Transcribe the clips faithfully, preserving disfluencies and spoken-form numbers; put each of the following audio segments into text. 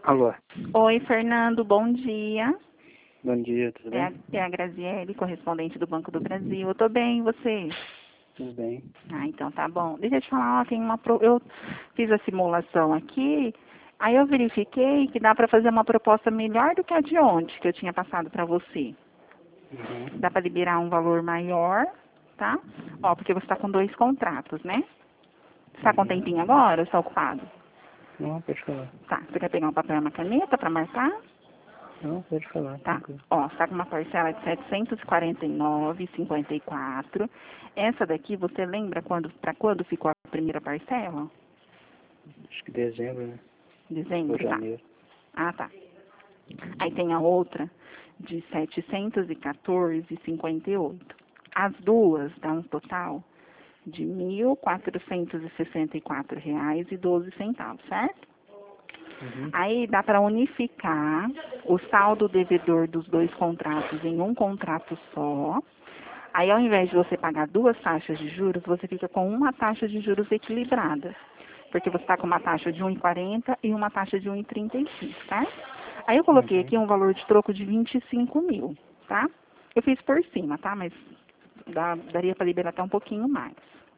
Alô. Oi, Fernando, bom dia. Bom dia, tudo É bem? a, é a Graziele, correspondente do Banco do Brasil. Eu tô bem, e você? Tudo bem. Ah, então tá bom. Deixa eu te falar, ó, tem uma pro... eu fiz a simulação aqui, aí eu verifiquei que dá para fazer uma proposta melhor do que a de ontem, que eu tinha passado para você. Uhum. Dá para liberar um valor maior, tá? Ó, porque você está com dois contratos, né? Você está com Uhum. tempinho agora ou está ocupado? Não, pode falar. Tá, você quer pegar um papel e uma caneta para marcar? Não, pode falar, Tá. tranquilo. Ó, está com uma parcela de setecentos e quarenta e nove reais e cinquenta e quatro centavos. Essa daqui, você lembra quando, para quando ficou a primeira parcela? Acho que dezembro, né? Ou Dezembro, tá. janeiro. Ah, tá. Aí tem a outra de setecentos e quatorze reais e cinquenta e oito centavos. As duas dá um total de mil quatrocentos e sessenta e quatro reais e doze centavos, certo? Uhum. Aí dá para unificar o saldo devedor dos dois contratos em um contrato só. Aí, ao invés de você pagar duas taxas de juros, você fica com uma taxa de juros equilibrada. Porque você está com uma taxa de um vírgula quarenta e uma taxa de um vírgula trinta e cinco, tá? Aí eu coloquei Uhum. aqui um valor de troco de vinte e cinco mil, tá? Eu fiz por cima, tá? Mas dá, daria para liberar até um pouquinho mais.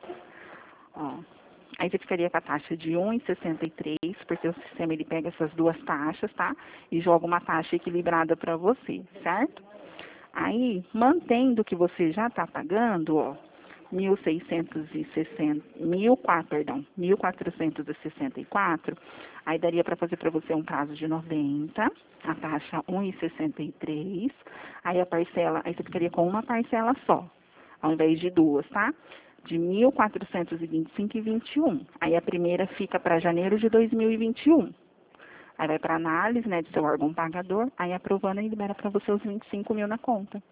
Ó. Aí você ficaria com a taxa de um vírgula sessenta e três, porque o sistema ele pega essas duas taxas, tá? E joga uma taxa equilibrada para você, certo? Aí, mantendo o que você já está pagando, ó, mil seiscentos e sessenta, mil, perdão, mil quatrocentos e sessenta e quatro, aí daria para fazer para você um prazo de noventa, a taxa um vírgula sessenta e três, aí a parcela, aí você ficaria com uma parcela só, ao invés de duas, tá? De mil quatrocentos e vinte e cinco reais e vinte e um. Aí a primeira fica para janeiro de dois mil e vinte e um. Aí vai para análise, né, do seu órgão pagador, aí aprovando e libera para você os vinte e cinco mil na conta.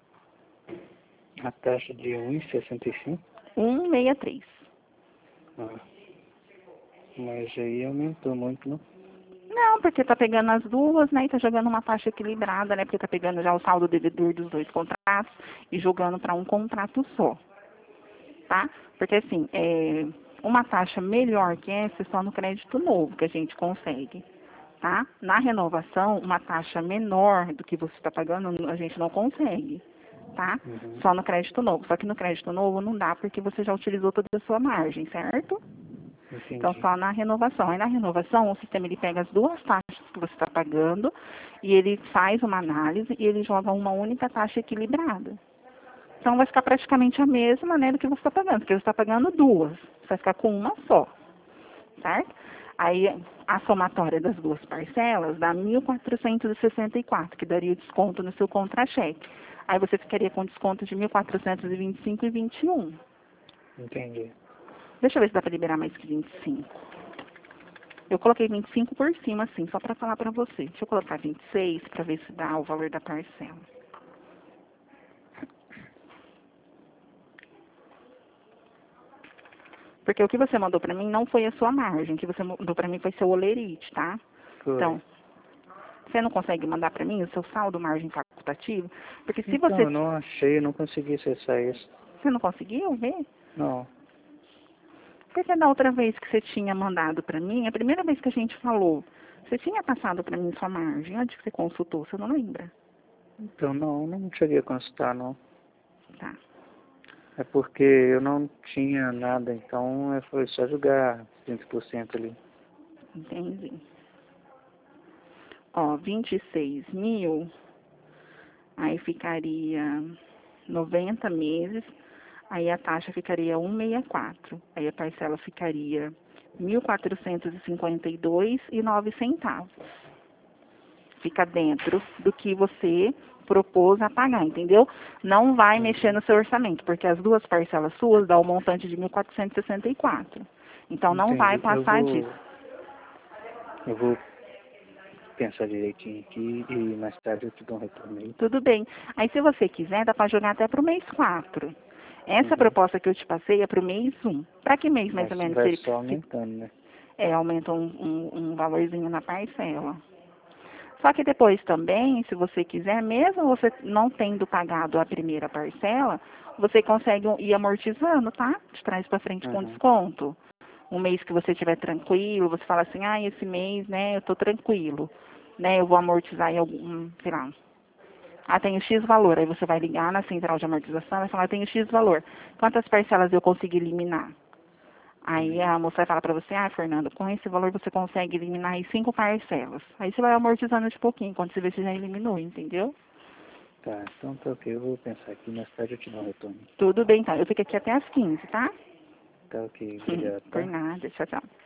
A taxa de um vírgula sessenta e cinco? cento e sessenta e três. Ah. Mas aí aumentou muito, não? Não, porque tá pegando as duas, né, e tá jogando uma taxa equilibrada, né, porque tá pegando já o saldo devedor dos dois contratos e jogando para um contrato só, tá? Porque assim, é, uma taxa melhor que essa é só no crédito novo que a gente consegue, tá? Na renovação, uma taxa menor do que você está pagando, a gente não consegue, tá? Uhum. Só no crédito novo. Só que no crédito novo não dá porque você já utilizou toda a sua margem, certo? Então, Entendi. só na renovação. Aí, na renovação, o sistema ele pega as duas taxas que você está pagando e ele faz uma análise e ele joga uma única taxa equilibrada. Então, vai ficar praticamente a mesma, né, do que você está pagando, porque você está pagando duas. Você vai ficar com uma só, certo? Aí, a somatória das duas parcelas dá mil quatrocentos e sessenta e quatro, que daria o desconto no seu contra-cheque. Aí, você ficaria com desconto de mil quatrocentos e vinte e cinco reais e vinte e um. Entendi. Deixa eu ver se dá para liberar mais que vinte e cinco. Eu coloquei vinte e cinco por cima, assim, só para falar para você. Deixa eu colocar vinte e seis para ver se dá o valor da parcela. Porque o que você mandou para mim não foi a sua margem. O que você mandou para mim foi seu olerite, tá? Foi. Então, você não consegue mandar para mim o seu saldo margem facultativo? Porque se Então, você... eu não achei, eu não consegui acessar isso. Você não conseguiu ver? Não. Porque da outra vez que você tinha mandado para mim, a primeira vez que a gente falou, você tinha passado para mim sua margem. Onde que você consultou? Você não lembra? Então, não, não cheguei a consultar, não. Tá. É porque eu não tinha nada, então é, foi só jogar trinta por cento ali. Entendi. Ó, vinte e seis mil, aí ficaria noventa meses, aí a taxa ficaria cento e sessenta e quatro. Aí a parcela ficaria mil quatrocentos e cinquenta e dois reais e nove centavos. Fica dentro do que você propôs a pagar, entendeu? Não vai mexer Uhum. no seu orçamento, porque as duas parcelas suas dão o montante de mil quatrocentos e sessenta e quatro. Então não vai Entendi. Eu passar disso. vou, eu vou pensar direitinho aqui e mais tarde eu te dou um retorno aí. Tudo bem. Aí, se você quiser, dá para jogar até para o mês quatro. Essa Uhum. proposta que eu te passei é para o mês um. Para que mês, mais Mas ou menos, vai seria? só aumentando, né? É, aumenta um, um, um valorzinho na parcela. Só que depois também, se você quiser, mesmo você não tendo pagado a primeira parcela, você consegue ir amortizando, tá? De trás para frente com Uhum. desconto. um mês que você estiver tranquilo, você fala assim, ah, esse mês, né, eu tô tranquilo, né, eu vou amortizar em algum, sei lá, ah, tenho X valor, aí você vai ligar na central de amortização e vai falar, tenho X valor, quantas parcelas eu consigo eliminar? Aí a moça vai falar para você, ah, Fernando, com esse valor você consegue eliminar em cinco parcelas. Aí você vai amortizando de pouquinho, quando você vê se já eliminou, entendeu? Tá, então tá ok, eu vou pensar aqui, mais tarde eu te dou um retorno. Tudo bem, então. Eu fico aqui até às quinze, tá? Tá ok, obrigado, Por tá? nada. Tchau, tchau.